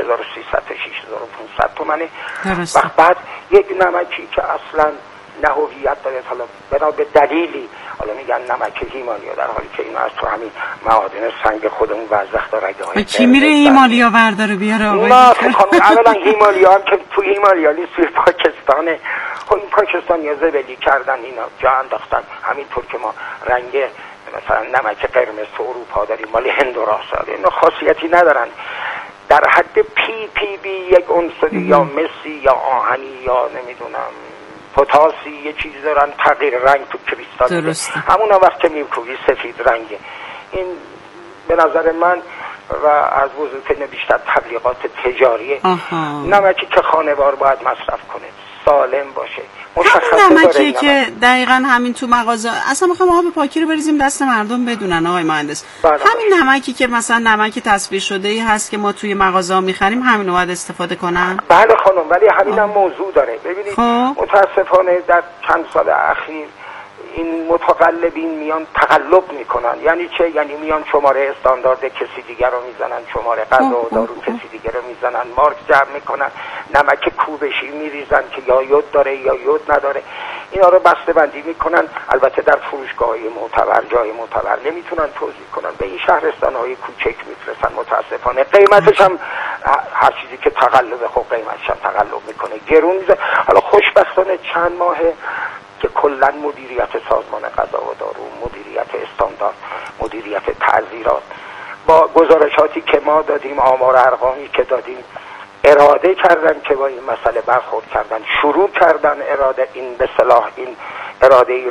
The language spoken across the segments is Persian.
6300 تا 6500 تومانه. و بعد یک نمکی که اصلا نه هویت داره، حالا بنا به دلیلی حالا میگن نمک هیمالیا، در حالی که اینو از تو همین معادن سنگ خودمون وزخ داره. کی میره هیمالیا برداره بیاره آقای دکتر؟ اولا هیمالیا هم که تو هیمالیا نیست، توی پاکستانه. خب این پاکستانی‌ها زبلی کردن، اینا جا انداختن. همینطور که ما رنگ مثلا نمک قرمز تو اروپا داریم، مال هند و راست، اینا خاصیتی ندارن. در حد PPB یک عنصری یا مسی یا آهنی یا نمیدونم پتاسی یه چیزی دارن تغییر رنگ تو کریستال. درسته. همون وقت که میکوبی سفید رنگه. این به نظر من و از بزرگترین بیشتر تبلیغات تجاریه. نمکی که خانوار باید مصرف کنه، سالم باشه، همین نمکی که دقیقاً همین تو مغازه اصلا میخوام آب پاکی رو بریزیم دست مردم بدونن آقای مهندس. همین نمکی که مثلا نمک تصفیه شده ای هست که ما توی مغازه میخریم، همین رو باید استفاده کنن. بله خانم، ولی همین هم موضوع داره. ببینید متاسفانه در چند سال اخیر این متقلبین میان تقلب میکنن. یعنی چه؟ یعنی میان شماره استاندارد کسی دیگر رو میزنن، شماره غذا و دارو کسی دیگر رو میزنن، مارک جمع میکنن، نمک کوبشی میریزن که یا یود داره یا یود نداره. اینا رو بسته بندی میکنن. البته در فروشگاه‌های معتبر، جای معتبر نمیتونن توزیع کنن، به این شهرستان‌های کوچک میفرستن. متاسفانه قیمتش هم هر چیزی که تقلب، خب قیمتش هم تقلب میکنه، گرون میشه. حالا خوشبختانه چند ماهه که کلا مدیریت سازمان غذا و دارو، مدیریت استاندارد، مدیریت تعزیرات با گزارشاتی که ما دادیم، آمار ارقامی که دادیم، اراده کردن که با این مسئله برخورد کردن، شروع کردن اراده این به صلاح این اراده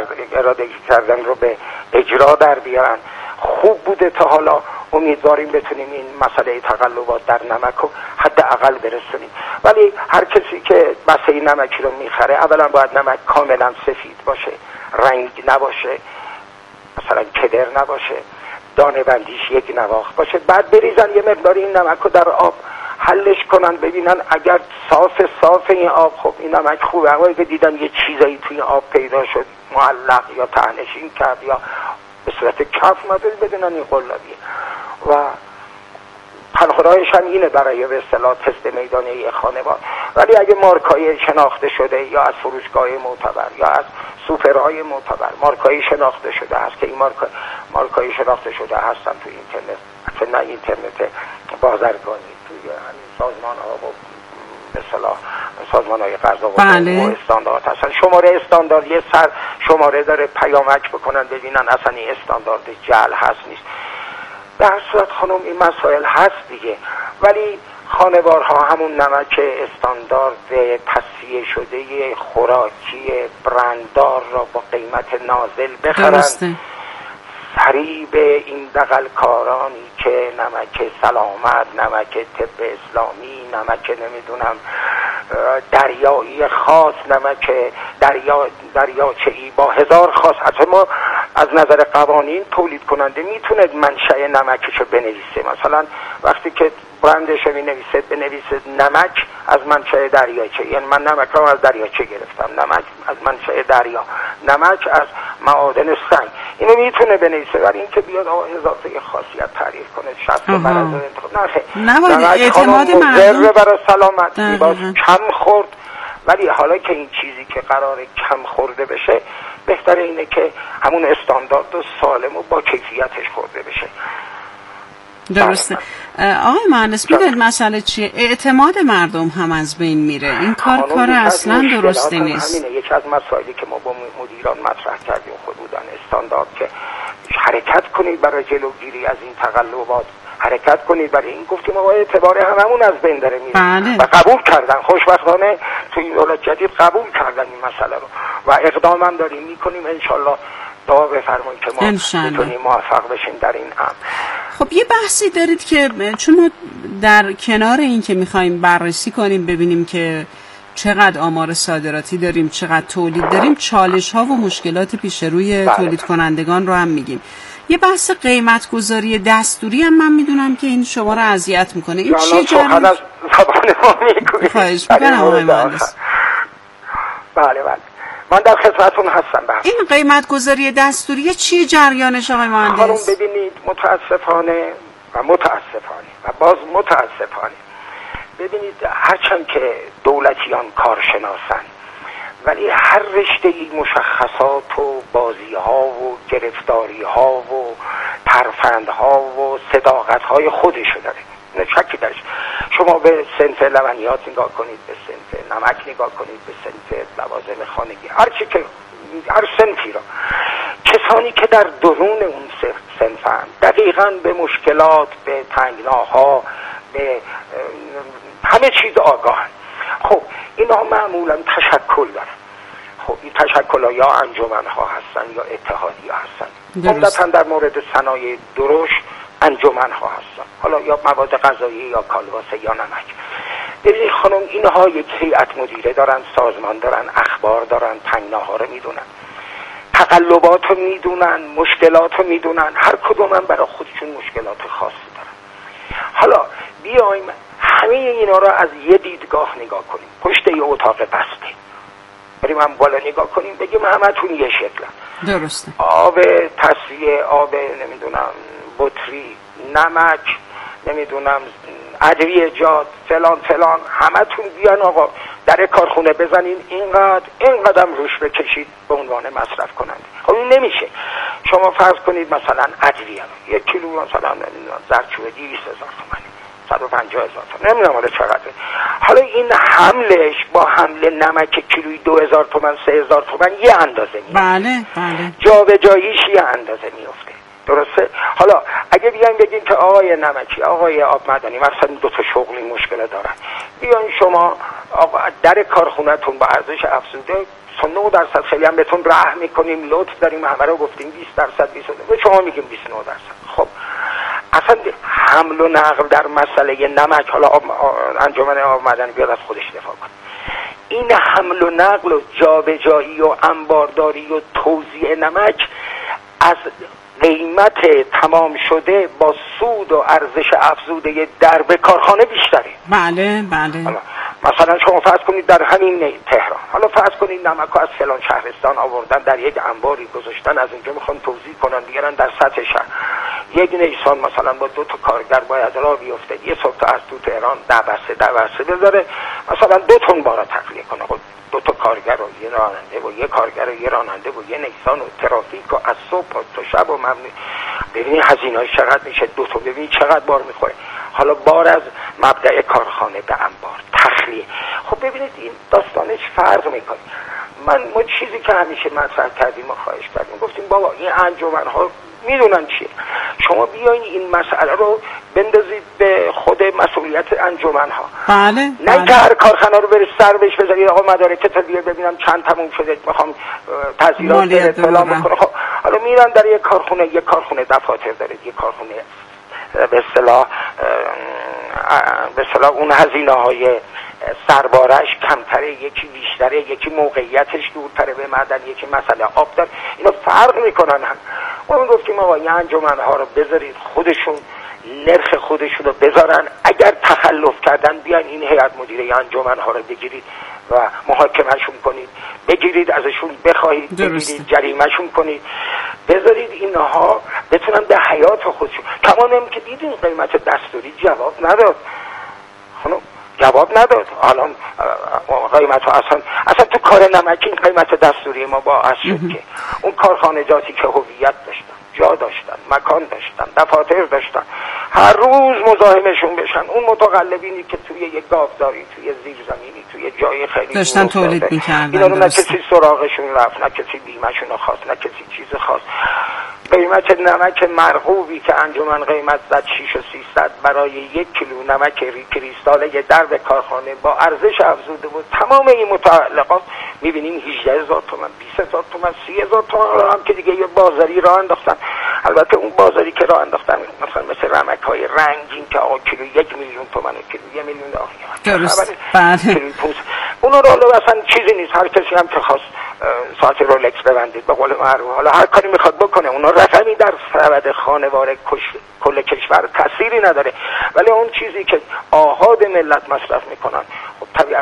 کردن رو به اجرا در بیارن. خوب بوده تا حالا. امیدواریم بتونیم این مسئله تقلبات در نمک رو حداقل برسونیم. ولی هر کسی که بسته نمکی رو میخره، اولا باید نمک کاملا سفید باشه، رنگ نباشه، مثلا کدر نباشه، دانه بندیش یک نواخت باشه. بعد بریزن یه مقداری این نمک رو در آب حلش کنن، ببینن اگر صاف این آب، خب این نمک خوبه. اما اگه دیدن یه چیزایی توی آب پیدا شد، معلق یا تهنشین کرد یا به صورت کف مدل، بدونن این قلابیه. و تنها هم اینه برای به اصطلاح تست میدانی خانوار. ولی اگه مارکای شناخته شده یا از فروشگاه معتبر یا از سوپرهای معتبر مارکای شناخته شده هست که این مارکای شناخته شده هستن توی اینترنت، اصلا نه اینترنت بازرگانی، توی همین سازمان ها و به اصطلاح سازمان های غذا و استاندارد هستن. شماره استاندارد یه سر شماره داره، پیامک بکنن ببینن اصلا این استاندارد جعل هست نیست. به هر صورت خانم این مسائل هست دیگه. ولی خانوارها همون نمک استاندارد تصفیه شده خوراکی برنددار را با قیمت نازل بخرن. فریب این دغلکارانی که نمک سلامت، نمک طب اسلامی، نمک نمیدونم دریایی خاص، نمک دریاچه‌ای با هزار خاص. حتی ما از نظر قوانین تولید کننده میتونه منشأ نمکشو بنویسه. مثلا وقتی که برندش رو مینویسه بنویسه نمک از منشأ دریاچه، یعنی من نمک رو از دریاچه گرفتم، نمک از منشأ دریا، نمک از معادن سنگ. اینو میتونه بنویسه. ولی اینکه بیاد اضافه خاصیت تعریف کنه، شرط برای انتخاب نباید اعتماد مردم برای سلامت باز کم خورد. ولی حالا که این چیزی که قراره کم خورده بشه، بهتره اینه که همون استاندارد و سالم و با کیفیتش خورده بشه. درسته. آقای مهندس میدونید مسئله چیه؟ اعتماد مردم هم از بین میره. این کار اصلا درستی نیست. همینه یکی از مسائلی که ما با مدیران مطرح کردیم خودمون، استاندارد که حرکت کنید برای جلوگیری از این تقلبات، حرکت کنید برای این. گفتیم آقا اعتبار هممون از بین داره میره. و قبول کردن، خوشبختانه تو این دولت جدید قبول کردن این مسئله رو و اقدام هم داریم میکنیم. انشالله دعا بفرمایید که ما بتونیم موفق بشیم در این امر. خب یه بحثی دارید که چون ما در کنار این که میخوایم بررسی کنیم ببینیم که چقدر آمار صادراتی داریم، چقدر تولید داریم، چالش ها و مشکلات پیش روی تولید کنندگان رو هم میگیم. یه بحث قیمت گذاری دستوری هم من میدونم که این شما رو اذیت میکنه. این چیه جریان؟ خواهش میکنم آقای مهندس. بله من در خدمتتون هستم. این قیمت گذاری دستوری چیه جریانش آقای مهندس؟ خانم ببینید، متاسفانه و باز متاسفانه ببینید هرچند که دولتیان کارشناسن ولی هر رشته‌ای مشخصات و بازی‌ها و گرفتاری‌ها و ترفندها و صداقت‌های خودشو داره، نه شکی درش. شما به صنف لبنیات نگاه کنید، به صنف نمک نگاه کنید، به صنف لوازم خانگی، هر صنفی را کسانی که در درون اون صنفن دقیقاً به مشکلات، به تنگناها، به همه چیز آگاهن. خب اینا معمولاً تشکل دارن. خب این تشکل‌ها یا انجمن‌ها هستن یا اتحادیه هستن. عمدتاً در مورد صنایع درشت انجمن‌ها هستن، حالا یا مواد غذایی یا کالباسه یا نمک. ببینید خانم، اینها یک هیئت مدیره دارن، سازمان دارن، اخبار دارن، تنگناها رو میدونن، تقلبات رو میدونن، مشکلات رو میدونن، هر کدوم هم برای خودشون مشکلات خاصی دارن. حالا بیایم همه اینا رو از یه دیدگاه نگاه کنیم، پشت یه اتاق بسته بریم هم بالا نگاه کنیم، بگیم همتون یه شکلن. درسته. آب تصفیه، آب نمیدونم بطری، نمک، نمیدونم ادویه‌جات، فلان فلان، همتون بیان آقا در کارخونه بزنین اینقدر روش بکشید به عنوان مصرف کننده. خب این نمیشه. شما فرض کنید مثلا ادویه 1 کیلو مثلا نمیدونم زردچوبه 200,000 تومان، 150,000 تومان، نمیدونم حالا چقدره. حالا این حملش با حمل نمک کیلویی 2,000 تومان 3,000 تومان یه اندازه میفته. بله بله. جابجاییش یه اندازه میفته. درسته؟ حالا اگه بیایم بگیم که آقای نمکی، آقای آب معدنی مثلا 2 تا شغلی مشکل دارن، بیاین شما آقا در کارخونه‌تون با ارزش افزوده 9% خیلی هم بهتون رحم میکنیم، لطف داریم، همه رو گفتیم 20% 22%، به شما میگیم 29%. خب اصلا حمل و نقل در مسئله نمک، حالا انجمن آب معدنی بیاد از خودش دفاع کنه، این حمل و نقل و جابجایی و انبارداری و توزیع نمک از قیمت تمام شده با سود و ارزش افزوده در به کارخانه بیشتره. بله بله. مثلا شما فرض کنید در همین تهران، حالا فرض کنید نمک از فلان شهرستان آوردن در یک انباری گذاشتن، از اینجا میخوان توزیع کنن بیارن در سطح شهر. یک نیسان مثلا با 2 تا کارگر باید راه بیفته، یه صبح تا از تو تهران 10 بسته بذاره، مثلا 2 تن بارا تخلیه کنه. 2 تا کارگر و یه راننده و یه کارگر و یه راننده و یه نیسان و ترافیک و از صبح تا شب و ممنوع. ببینید هزینه‌اش چقدر میشه، 2 تا ببینید چقدر بار میخوره. حالا بار از مبدأ کارخانه به انبار، تخلیه. خب ببینید این داستانش فرق میکنه. ما چیزی که همیشه مطرح کردیم و خواهش کردیم، گفتیم بابا این انجمن‌ها میدونن چیه، شما بیاین این مسئله رو بندازید به خود مسئولیت انجمن‌ها. بله. نه که هر کارخانه رو برید سر بهش بذارید آقا مدارکت رو بیار ببینم چند تموم شده، میخوام تزیینات اطلاع بکنم. خب حالا میرن در یک کارخونه دفاتر داره، یک کارخونه به اصطلاح اون هزینه‌های سربارش کمتره، یکی بیشتره، یکی موقعیتش دورتره به معدن، یکی مسئله آب داره، اینا فرق میکنن هم. ما گفتیم آقا این انجمن‌ها رو بذارید خودشون نرخ خودشون رو بذارن، اگر تخلف کردن بیان این هیئت مدیره انجمن‌ها رو بگیرید و محاکمه‌شون کنید، بگیرید ازشون بخواهید، بگیرید جریمه‌شون کنید، بذارید اینها بتونن به حیات خودشون. کمان هم که دیدین قیمت دستوری جواب نداد، جواب نداد. الان قیمت ها اصلا تو کار نمکی قیمت دستوری ما باعث شد که اون کارخانجاتی که هویت داشتن، جا داشتن، مکان داشتن، دفاتر داشتن، هر روز مزاحمشون بشن. اون متقلبینی که توی یک گاوداری، توی زیرزمینی، توی جای خیلی داشتن تولید می‌کردن، اینا رو نه کسی سراغشون رفت، نه کسی بیمه‌شون خواست، نه کسی چیز خواست. قیمت نمک مرغوبی که انجمن قیمت زد 6,300 برای 1 کیلو نمک کریستاله درب کارخانه با ارزش افزوده بود، تمام این متعلقات می‌بینیم 18,000 تومان، 20,000 تومان، 30,000 تومان هم که دیگه یه بازاری راه انداختن. البته اون بازاری که راه انداختن مثلا مثل نمک‌های رنگین که آقا کیلو 1 میلیون تومان، کیلو 1 میلیون درست. بله. اونا رو اصلا چیزی نیست، هر کسی هم که خواست ساعت رولکس ببندید به قول معروف، حالا هر کاری میخواد بکنه، اونا رقمی در سبد خانوار کل کشور تأثیری نداره. ولی اون چیزی که آحاد ملت مصرف میکنن خب طبیعتا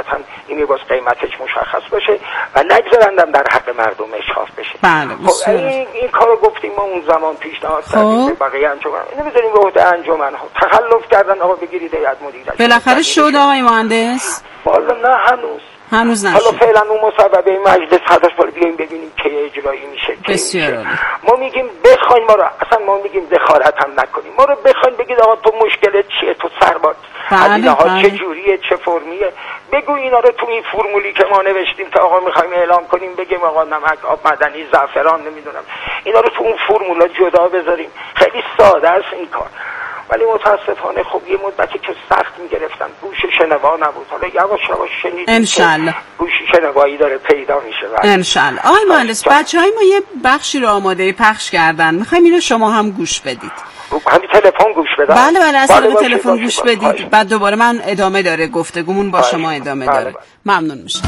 این باز قیمتش مشخص باشه و نگذارندم در حق مردم اشراف بشه. بله این کارو گفتیم ما اون زمان پیشنهاد کردیم به بقیه انجمن، اینو بذاریم به عهده انجمن‌ها. تخلف کردن آقا بگیرید هیئت مدیره. بالاخره شد آقای مهندس؟ والا نه هنوز نشد. حالا فعلا اون مصوبه مجلس هستش، باید بیایم ببینیم که اجرایی میشه. بسیار ما میگیم بخواین ما رو، اصلا ما میگیم دخالت هم نکنیم، ما رو بخواین بگید آقا تو مشکلت چیه، تو سرباز هزینه ها چه جوریه، چه فرمیه، بگو اینا رو تو این فرمولی که ما نوشتیم که آقا میخوایم اعلام کنیم، بگیم آقا نمک، آب معدنی، زعفران، نمیدونم اینا رو تو اون فرمولا جدا بذاریم. خیلی ساده است این کار، ولی متاسفانه خب یه مدتی که سخت میگرفتن، گوش شنوا نبود. حالا یواش یواش شنیدیم انشالله گوش شنوایی داره پیدا میشه. انشالله. آقای مهندس بچهای ما یه بخشی رو آماده پخش کردن، میخوایم اینو شما هم گوش بدید. همین تلفن گوش بدم؟ بله از طریق تلفن گوش بدید، بعد دوباره من ادامه داره گفتگومون با شما ادامه داره. ممنون میشم.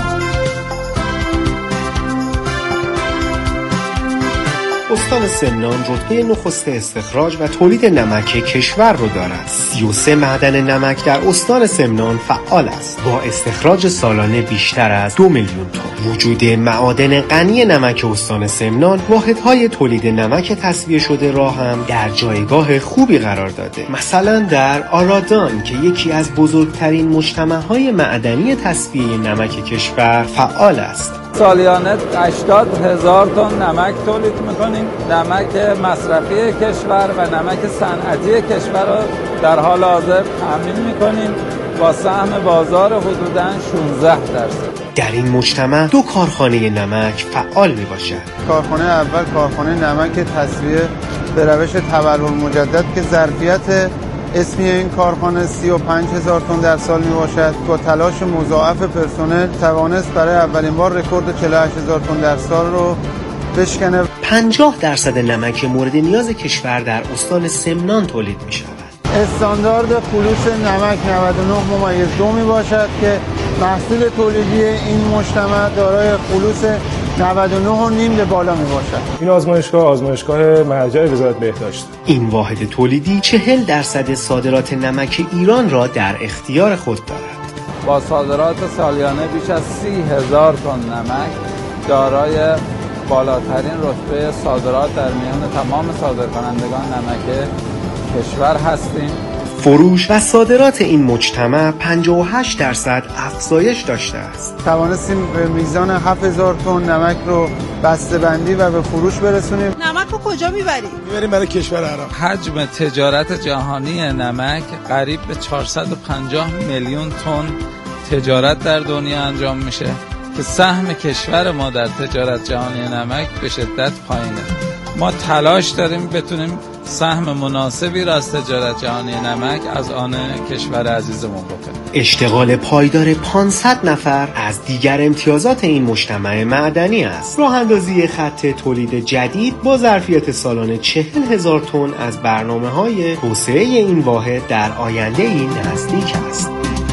استان سمنان رتبه نخست استخراج و تولید نمک کشور رو دارد. 33 معدن نمک در استان سمنان فعال است با استخراج سالانه بیشتر از 2 میلیون تن. وجود معادن غنی نمک استان سمنان واحدهای تولید نمک تصفیه شده را هم در جایگاه خوبی قرار داده. مثلا در آرادان که یکی از بزرگترین مجتمع‌های معدنی تصفیه نمک کشور فعال است. سالیانه 80,000 تن نمک تولید میکنیم. نمک مصرفی کشور و نمک صنعتی کشور را در حال حاضر تامین میکنیم با سهم بازار حدوداً 16%. در این مجتمع 2 کارخانه نمک فعال می باشد. کارخانه اول کارخانه نمک تصفیه به روش تبلور مجدد که ظرفیت اسمی این کارخانه 35,000 تن در سال می باشد. با تلاش مضاعف پرسنل توانست برای اولین بار رکورد 48,000 تن در سال رو بشکنه. 50% نمک مورد نیاز کشور در استان سمنان تولید می شود. استاندارد خلوص نمک 99.2 می باشد که محصول تولیدی این مجتمع دارای خلوص 99.5 به بالا می باشد. این آزمایشگاه مرجع وزارت بهداشت. این واحد تولیدی 40% صادرات نمک ایران را در اختیار خود دارد. با صادرات سالیانه بیش از 30,000 تن نمک دارای بالاترین رتبه صادرات در میان تمام صادرکنندگان نمک کشور هستیم. فروش و صادرات این مجتمع 58% افزایش داشته است. توانستیم به میزان 7,000 تن نمک رو بسته‌بندی و به فروش برسونیم. نمک رو کجا میبریم؟ میبریم برای کشور عرب. حجم تجارت جهانی نمک قریب به 450 میلیون تن تجارت در دنیا انجام میشه که سهم کشور ما در تجارت جهانی نمک به شدت پایینه. ما تلاش داریم بتونیم سهم مناسبی را از تجارت جهانی نمک از آن کشور عزیزمون بکنیم. اشتغال پایدار 500 نفر از دیگر امتیازات این مجتمع معدنی است. راه اندازی خط تولید جدید با ظرفیت سالانه 40,000 تن از برنامه‌های توسعه این واحد در آینده این نزدیک است.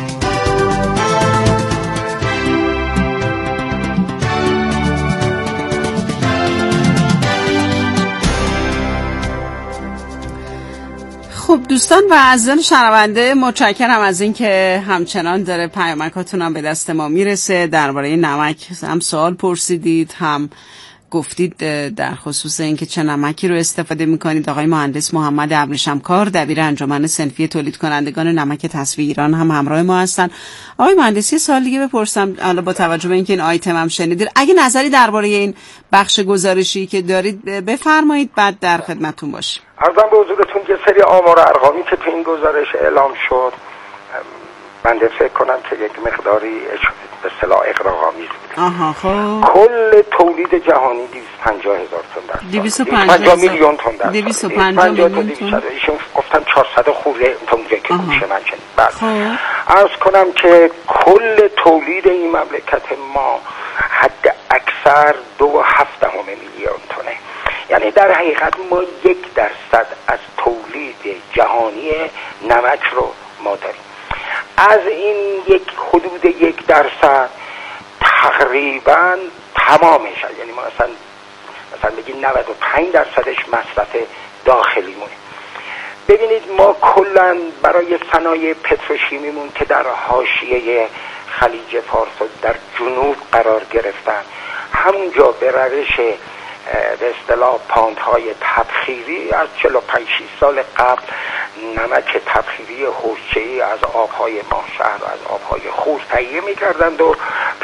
خب دوستان و عزیزان شنونده، متشکرم از این که همچنان داره پیامکاتون هم به دست ما میرسه. درباره نمک هم سوال پرسیدید، هم گفتید در خصوص اینکه چه نمکی رو استفاده میکنید. آقای مهندس محمد ابریشمکار دبیر انجمن صنفی تولید کنندگان نمک تصفیه ایران هم همراه ما هستن. آقای مهندس یه سوال دیگه بپرسم، حالا با توجه به اینکه این آیتم هم شنیدید، اگه نظری درباره این بخش گزارشی که دارید بفرمایید، بعد در خدمتتون باشیم. عرضم به حضورتون یه سری آمار و ارقامی که تو این گزارش اعلام شد، بنده فکر کنم که یک مقداری به اصطلاح اغراق‌آمیز بود. کل تولید جهانی 250,000 تن در سال. 250 میلیون تن در سال. 250 میلیون تن. ایشون گفتن 400 خورده تا اونجا که گوش من شنید. بعد عرض کنم که کل تولید این مملکت ما حد اکثر 2.7 میلیون تنه. یعنی در حقیقت ما 1% از تولید جهانی نمک رو ما داریم. از این حدود 1% تقریبا تمامش، یعنی ما مثلا بگیم 95%ش مصرف داخلیمونه. ببینید ما کلا برای صنایع پتروشیمیمون که در حاشیه خلیج فارس و در جنوب قرار گرفتن، همونجا به روش به اصطلاح پاندهای تبخیری از 45 سال قبل نمک تبخیری حوضچه‌ای از آبهای ماهشهر و از آبهای خوز تهیه می‌کردند و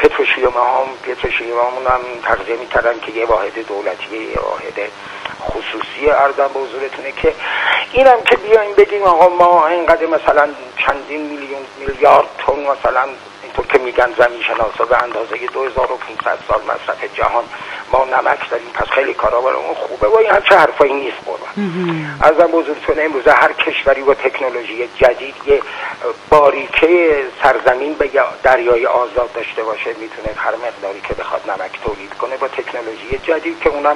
پتروشیمیامون هم تغذیه می‌کردن که یه واحد دولتیه، یه واحد خصوصی. عرضم به حضورتونه که اینم که بیایم بگیم آقا ما اینقدر مثلا چندین میلیارد تن مثلا اینطور که میگن زمین شناسا به اندازه 2500 سال مصرف جهان ما نمک داریم، پس خیلی کارا برامون خوبه و این همچه حرفایی نیست قربان. ازم بزرگتون امروزه هر کشوری با تکنولوژی جدید یه باریکه سرزمین به دریای آزاد داشته باشه میتونه هر مقداری که بخواد نمک تولید کنه با تکنولوژی جدید که اونم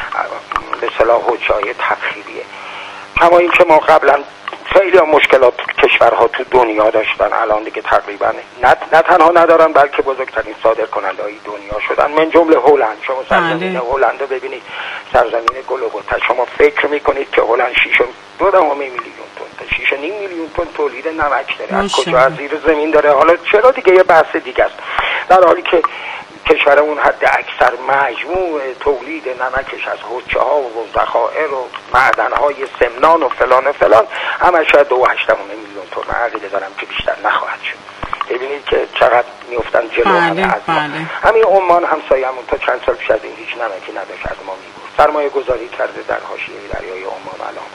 به اصطلاح حوضچه‌های تبخیریه. کما این که ما قبلا خیلی مشکلات کشورها تو دنیا داشتن، الان دیگه تقریبا نه تنها ندارن بلکه بزرگترین صادرکننده های دنیا شدن، من جمله هلند. شما سرزمین هلند رو ببینید، سرزمین گل و بوته. شما فکر میکنید که هلند 6.2 میلیون تن تا 6.5 میلیون تن تولید نمک داره، از کجا؟ از زیر زمین داره. حالا چرا دیگه یه بحث دیگه است، در حالی که کشورمون حد اکثر مجموع تولید نمکش از حوضچه‌ها و ذخایر و معدن‌های سمنان و فلان همش 2.8 میلیون تن. عقیده دارم که بیشتر نخواهد شد. ببینید که چقدر میافتن جلو همه از ما. همین عمان همسایه‌مون تا چند سال پیش از این هیچ نمکی نداشت، از ما می‌برد. سرمایه گذاری کرده در حاشیه دریای عمان. الان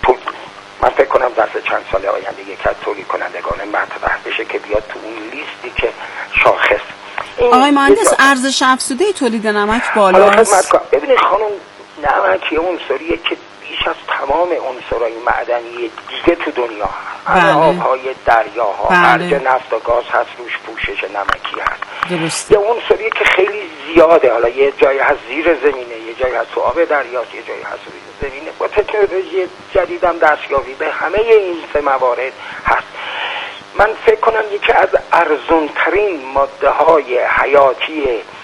من فکر کنم ظرف چند سال آینده یکی از تولید کنندگان مطرح بشه که بیاد تو اون لیستی که شاخص. آقای مهندس، ارزش افزوده تولید نمک بالاست. ببینید خانم، نمک یه عنصریه که بیش از تمام عنصرهای معدنی دیگه تو دنیا هست. آبهای دریاها، مرج نفت و گاز هست، روش پوشش نمکی هست. درست. یه عنصریه که خیلی زیاده. حالا یه جایی هست زیر زمینه، یه جایی هست تو آب دریاست، یه جایی هست روی زمینه. با تکنولوژی جدیدم دستیابی به همه این سه موارد هست. من فکر کنم یکی از ارزونترین ماده های حیاتی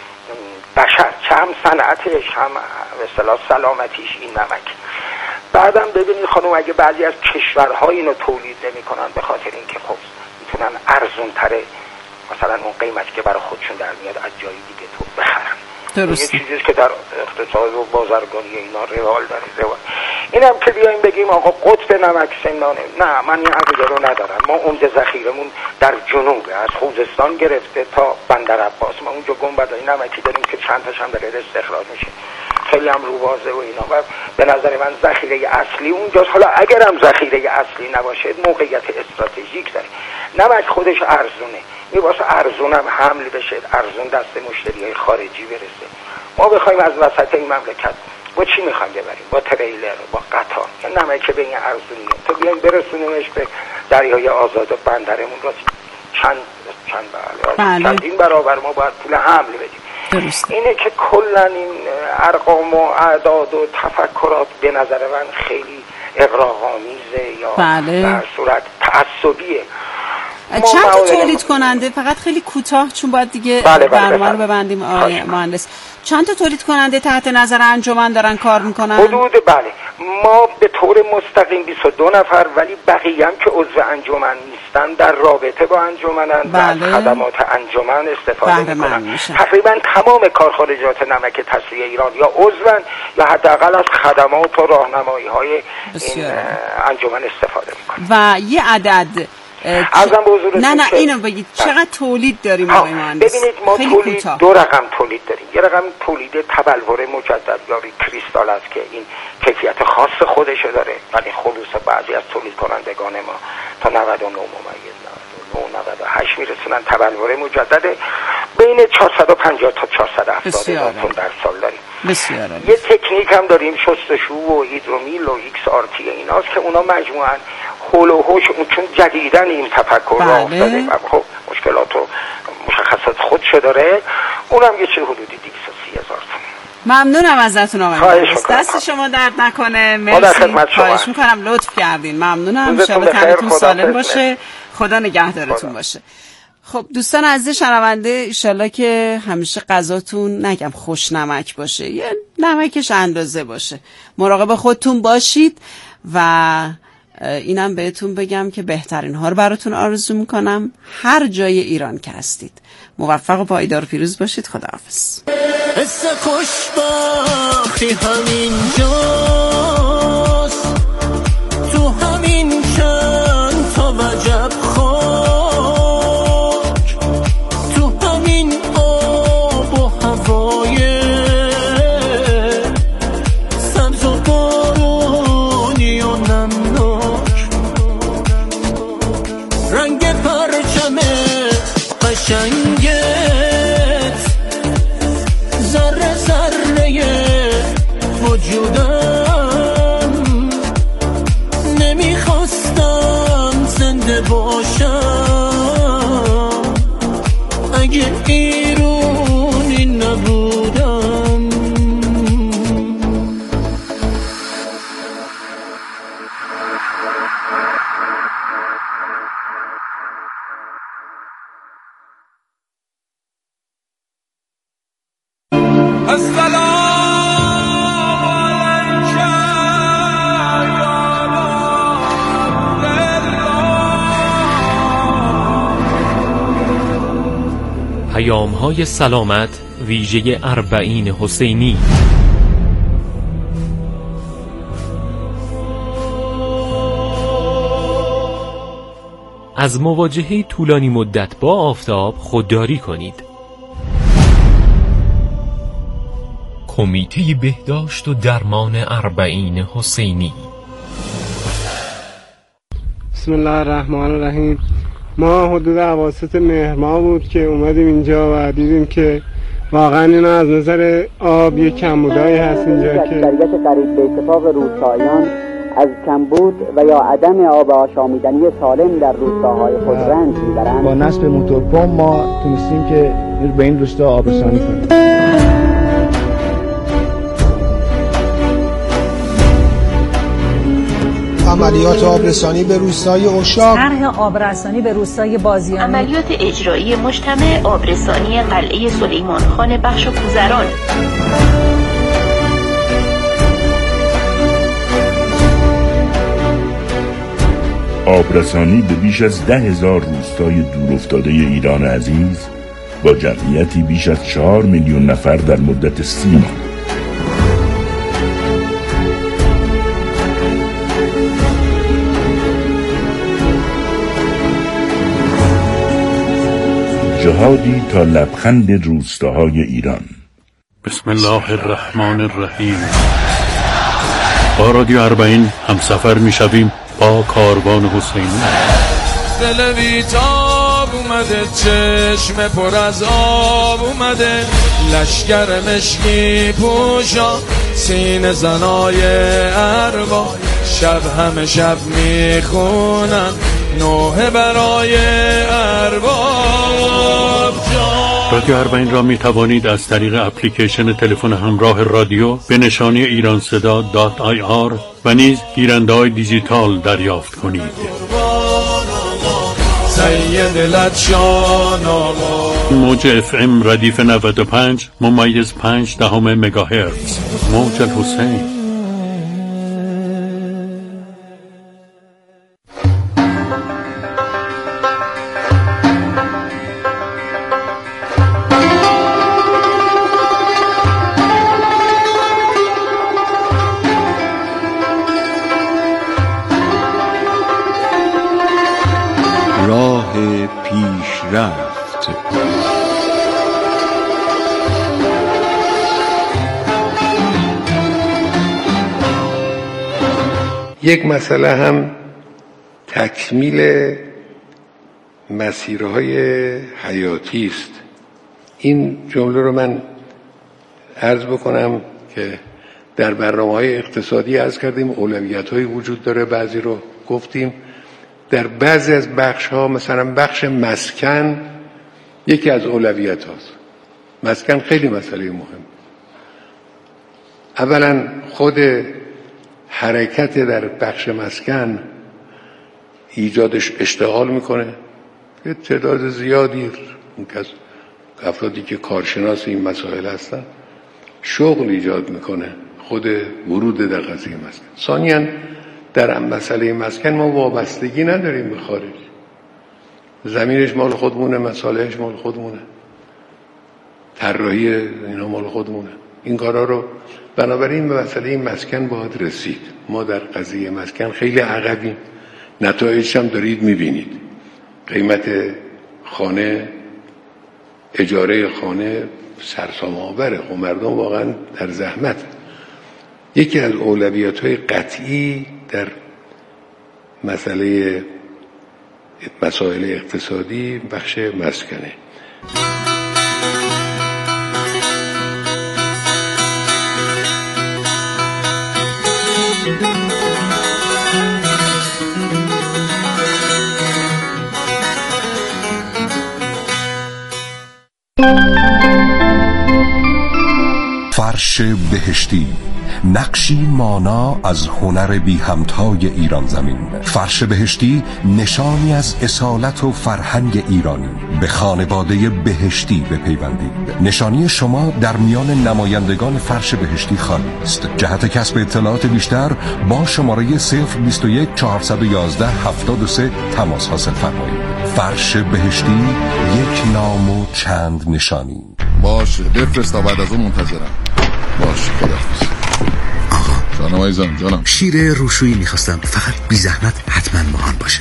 بشر، چه هم صنعتش هم به اصطلاح سلامتیش، این نمک. بعدم ببینید خانم، اگه بعضی از کشورها اینو تولید نمی‌کنن به خاطر اینکه خب میتونن ارزونتره مثلا اون قیمتی که برای خودشون در میاد از جای دیگه تو بخرن. درست. یه چیزیست که در اقتصاد و بازرگانی اینا روال داره. اینم که بیایم بگیم آقا قطب نمک سمنانه، نه، من این عقیده رو ندارم. ما عمده ذخیرمون در جنوبه، از خوزستان گرفته تا بندر عباس. ما اونجا گنبدای نمکی داریم که چند تاش هم داره استخراج میشه، خیلی هم روبازه و اینا. و به نظر من ذخیره اصلی اونجاست. حالا اگرم ذخیره اصلی نباشه موقعیت استراتژیک داره. نمک خودش ارزونه، میباسه ارزونم حمل بشه، ارزون دست مشتریای خارجی برسه. ما بخوایم از وسط این مملکت با چی میخوایم ببریم؟ با تریلر، با قطار. نمک به این ارزونیه تو بیایم برسونیمش به دریای آزاد و بندرمون را چندین برابر ما باید پول حمل بدیم. درست. اینه که کلا این ارقام و اعداد و تفکرات به نظر من خیلی اغراق‌آمیزه یا در صورت تعصبیه. چند تا تولید کننده، فقط خیلی کوتاه چون باید دیگه برنامه رو ببندیم آقای مهندس، چند تا تولید کننده تحت نظر انجمن دارن کار میکنن؟ حدود بله، ما به طور مستقیم 22 نفر، ولی بقیه هم که عضو انجمن نیستن در رابطه با انجمنن و از خدمات انجمن استفاده میکنن. تقریبا تمام کارخانجات نمک تصفیه ایران یا عضون یا حداقل از خدمات و راهنمایی های این انجمن استفاده میکنن. و یه عدد نه اینو بگید چقدر تولید داریم آقای مهندس؟ ببینید ما تولید دو رقم تولید داریم. یه رقم تولید تبلور مجدد یا کریستال است که این کیفیت خاص خودشه داره، ولی خلوص بعضی از تولید کنندگان ما تا 99 98 میرسونن. تبلور مجدد بین 450 تا 470 تن در سال داریم. بسیار یه تکنیک هم داریم، شستشو و هیدرومیل و ایکس آرتی ایناست که اونا مجموعاً هول و هوش، چون جدیدن این تفکر راه افتاده و خب مشکلات و مشخصات خودش داره، اونم یه چه حدودی 230,000 تومان. ممنونم ازتون آقای مهندس، دست شما درد نکنه. مرسی، خواهش میکنم، لطف کردین. ممنونم، شب تنتون سالم باشه، خدا نگهدارتون باشه. خب دوستان عزیز شنونده، انشالله که همیشه غذاتون نگم خوش نمک باشه، یه نمکش اندازه باشه. مراقب خودتون باشید و اینم بهتون بگم که بهترین ها رو براتون آرزو میکنم هر جای ایران که هستید. موفق و پایدار و پیروز باشید. خداحافظ. حس خوشبختی همین جاست، تو همین چند تا وجب خاک، تو همین آب و هوای سبز و بارونی و نمناک، رنگ پرچم قشنگت ذره ذره وجودم، نمیخواستم زنده باشم اگه ایرونی نبودم. پیام‌های سلامت ویژه 40 حسینی. از مواجهه طولانی مدت با آفتاب خودداری کنید. کمیته بهداشت و درمان 40 حسینی. بسم الله الرحمن الرحیم. ما حدود اواسط مهر ماه بود که اومدیم اینجا و دیدیم که واقعا اینا از نظر آب یک کمبودایی هست اینجا که اکثریت قریب به اتفاق روستاییان از کمبود و یا عدم آب آشامیدنی سالم در روستاهای خود رنج میبرند. با نصب موتورپمپ ما تونستیم که به این روستا آبرسانی کنیم. عملیات آبرسانی به روستای اشاق، طرح آبرسانی به روستای بازیانی، عملیات اجرایی مجتمع آبرسانی قلعه سلیمان خان بخش کوزران. آبرسانی به بیش از 10,000 روستای دورافتاده ایران عزیز با جمعیتی بیش از 4 میلیون نفر در مدت 30 ماه. جهادی تا لبخند روستاهای ایران. بسم الله الرحمن الرحیم. با رادیو 40 همسفر میشویم با کاروان حسینی. دل بیتاب اومده، چشم پر از آب اومده، لشگر مشکی پوشا سینه زنای اروا، شب همه شب میخونن نوحه برای ارباب. رادیو 40 را می توانید از طریق اپلیکیشن تلفن همراه رادیو به نشانی iranseda.ir و نیز گیرنده‌های دیجیتال دریافت کنید. موج FM ردیف 95 ممیز 5 مگاهرتز. موج الحسین. راه پیشرفت. یک مسئله هم تکمیل مسیرهای حیاتی است. این جمله رو من عرض بکنم که در برنامه‌های اقتصادی عرض کردیم اولویت‌هایی وجود داره، بعضی رو گفتیم. در بعضی از بخش‌ها مثلا بخش مسکن یکی از اولویت هاست. مسکن خیلی مسئله مهم. اولا خود حرکت در بخش مسکن ایجادش اشتغال میکنه. یه تعداد زیادی از افرادی که کارشناس این مسائل هستن شغل ایجاد میکنه خود ورود در قضیه مسکن. ثانیاً در مسئله مسکن ما وابستگی نداریم به خارج. زمینش مال خودمونه، مسائلش مال خودمونه، طراحی اینا مال خودمونه. این کارا رو بنابراین به مسئله مسکن باید رسید. ما در قضیه مسکن خیلی عقبیم. نتایجش هم دارید میبینید. قیمت خانه، اجاره خانه سرسام آوره و مردم واقعا در زحمت. یکی از اولویت‌های قطعی در مسائل اقتصادی بخش مسکنه. فرش بهشتی، نقشی مانا از هنر بی همتای ایران زمین. فرش بهشتی نشانی از اصالت و فرهنگ ایرانی. به خانواده بهشتی بپیوندید. نشانی شما در میان نمایندگان فرش بهشتی خالی است. جهت کسب اطلاعات بیشتر با شماره 021 411 73 تماس حاصل فرمایید. فرش بهشتی، یک نام و چند نشانی. باشه بفرست تا بعد از اون منتظرم. باشه خداحافظ. جانم عزیزم جانم. شیر روشویی میخواستم، فقط بی زحمت حتما ماهان باشه.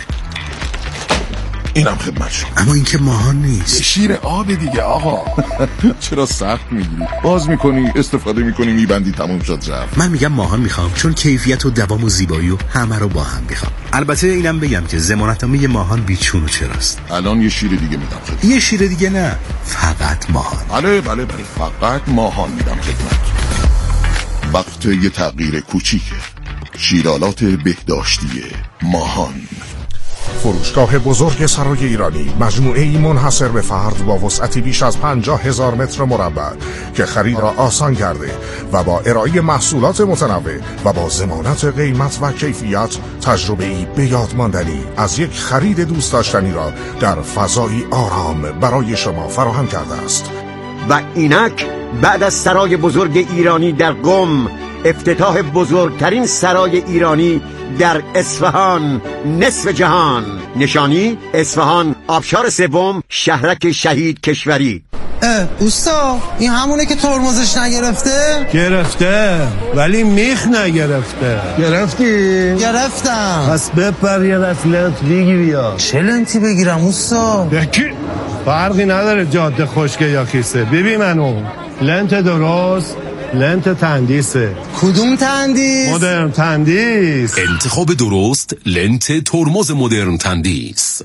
اینم خدمت شما. اما این که ماهان نیست. شیر آب دیگه آقا. چرا سخت میگیری؟ باز میکنی، استفاده میکنی، میبندی، تموم شد رفت. من میگم ماهان میخوام چون کیفیت و دوام و زیبایی و همه رو با هم میخوام. البته اینم بگم که ضمانتنامه ماهان بیچون و چراست. الان یه شیر دیگه میدم خدمت. یه شیر دیگه نه، فقط ماهان. بله فقط ماهان میدم خدمت. وقت یه تغییر کوچیکه. شیرالات بهداشتی ماهان. فروشگاه بزرگ سرای ایرانی، مجموعه‌ای منحصر به فرد با وسعتی بیش از 50,000 متر مربع که خرید را آسان کرده و با ارائه محصولات متنوع و با ضمانت قیمت و کیفیت، تجربه‌ای به یاد ماندنی از یک خرید دوست داشتنی را در فضایی آرام برای شما فراهم کرده است. و اینک بعد از سرای بزرگ ایرانی در قم، افتتاح بزرگترین سرای ایرانی در اصفهان، نصف جهان. نشانی اصفهان، آبشار سوم، شهرک شهید کشوری. اوستا این همونه که ترمزش نگرفته؟ گرفته ولی میخ نگرفته. گرفتی؟ گرفتم. پس بپر یه دست لنت بگیری. یا چه لنتی بگیرم اوستا؟ بکی فرقی نداره جاده خشکه یا کیسه. ببین منو لنت درست، لنت تندیسه. کدوم تندیس؟ مدرن تندیس. انتخاب درست، لنت ترمز مدرن تندیس.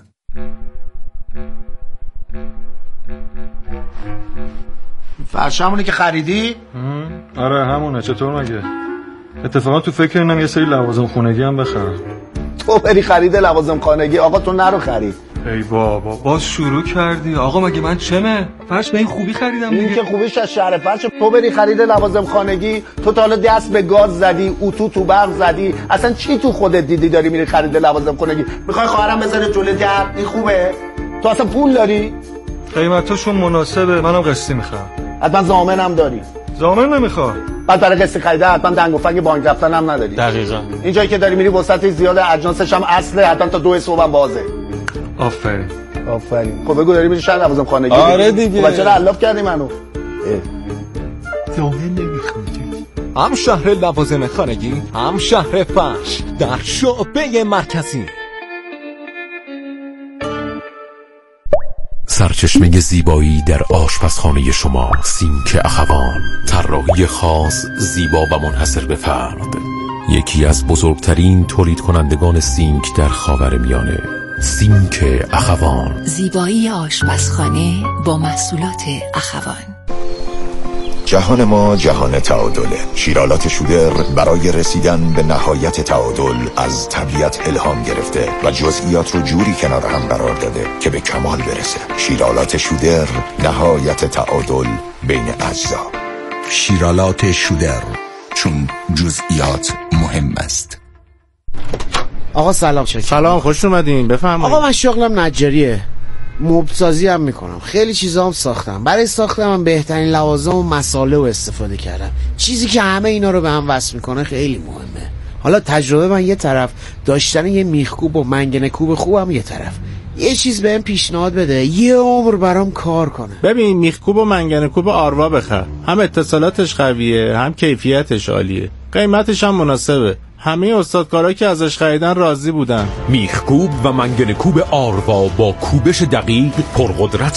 فرش همونه که خریدی؟ آره همونه. چطور مگه؟ اتفاقا تو فکر اینم یه سری لوازم خونگی هم بخرم. تو بری خرید لوازم خانگی؟ آقا تو نرو خرید. ای بابا باز شروع کردی. آقا مگه من چمه؟ فرش به این خوبی خریدم دیگه. این که خوبیش از شهر فرش. تو بری خرید لوازم خانگی، تو تا حالا دست به گاز زدی، اتو تو برق زدی، اصلا چی تو خودت دیدی داری میری خرید لوازم خانگی؟ میخوای خواهرم بذاره جلوی در؟ این خوبه؟ تو اصلا پول داری؟ قیمتاشون مناسبه، منم قسطی میخوام. حتما ضامنم داری؟ ضامن نمیخوام. بعد برای قسط خریده حتما دنگ و فنگ بانک رفتن هم نداری. دقیقاً. این جایی که داری میری وسعتش زیاده، اجناسش هم اصله، حتما تا 2 صبح هم بازه. آفرین. خب بگو داری میری شهر لوازم خانگی؟ آره دیگه. خب چرا علاف کردی منو؟ ضامن نمیخوام. هم شهر لوازم خانگی، هم شهر فرش در شعبه مرکزی. سرچشمه زیبایی در آشپزخانه شما، سینک اخوان. طراحی خاص، زیبا و منحصر به فرد. یکی از بزرگترین تولید کنندگان سینک در خاورمیانه. سینک اخوان. زیبایی آشپزخانه با محصولات اخوان. جهان ما جهان تعادله. شیرالات شودر برای رسیدن به نهایت تعادل از طبیعت الهام گرفته و جزئیات رو جوری کنار هم قرار داده که به کمال برسه. شیرالات شودر، نهایت تعادل بین اجزا. شیرالات شودر، چون جزئیات مهم است. آقا سلام. سلام، خوش اومدین. بفرمایید. آقا من شغلم نجاریه، مبلسازی هم میکنم، خیلی چیزا هم ساختم. برای ساختم هم بهترین لوازم و مساله رو استفاده کردم. چیزی که همه اینا رو به هم وصل میکنه خیلی مهمه، حالا تجربه من یه طرف، داشتن یه میخکوب و منگنه کوب خوبم یه طرف. یه چیز بهم پیشنهاد بده یه عمر برام کار کنه. ببین میخکوب و منگنه کوب آروا بخر، هم اتصالاتش قویه هم کیفیتش عالیه، قیمتش هم مناسبه. همه استادکارا که ازش خریدن راضی بودن. میخکوب و منگنه کوب آروا با کوبش دقیق، پرقدرت